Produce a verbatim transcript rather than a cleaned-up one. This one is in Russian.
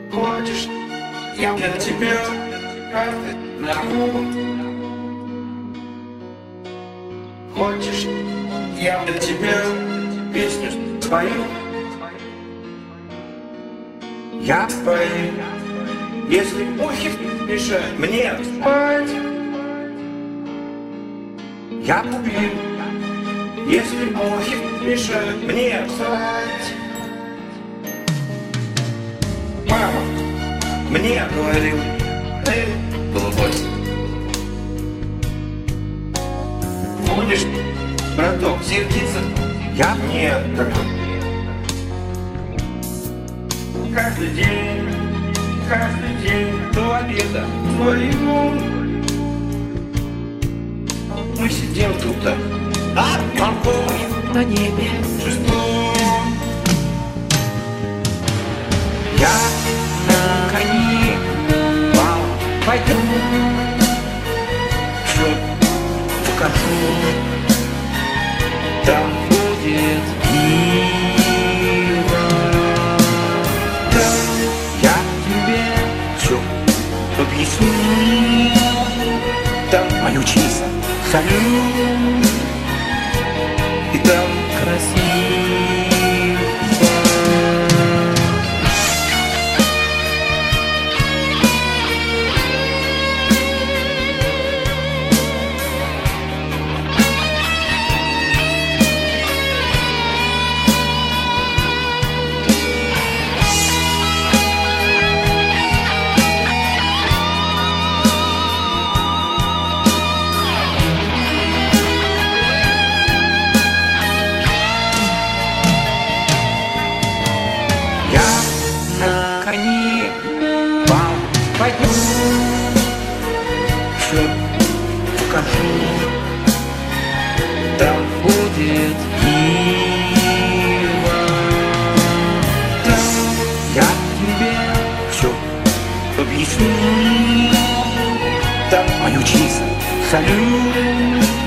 Хочешь, я для тебя каждый нахуй. Хочешь, я для тебя песню спою. Я спою, если ухи мешают мне спать. Я убью, если ухи мешают мне спать. Мама мне говорила, ты голубой, будешь, браток, сердиться, я не такой. Каждый день, каждый день до обеда твоему мы сидим тут, а балкон на небе шестом. Я на коне, мама, пойдем, все покажу. Там будет мило. Там я тебе все объясню. Там мою честь солю. И там красиво. Кони, вам пойдем, все покажу. Там будет мило. Там я тебе все объясню. Там мою честь солю.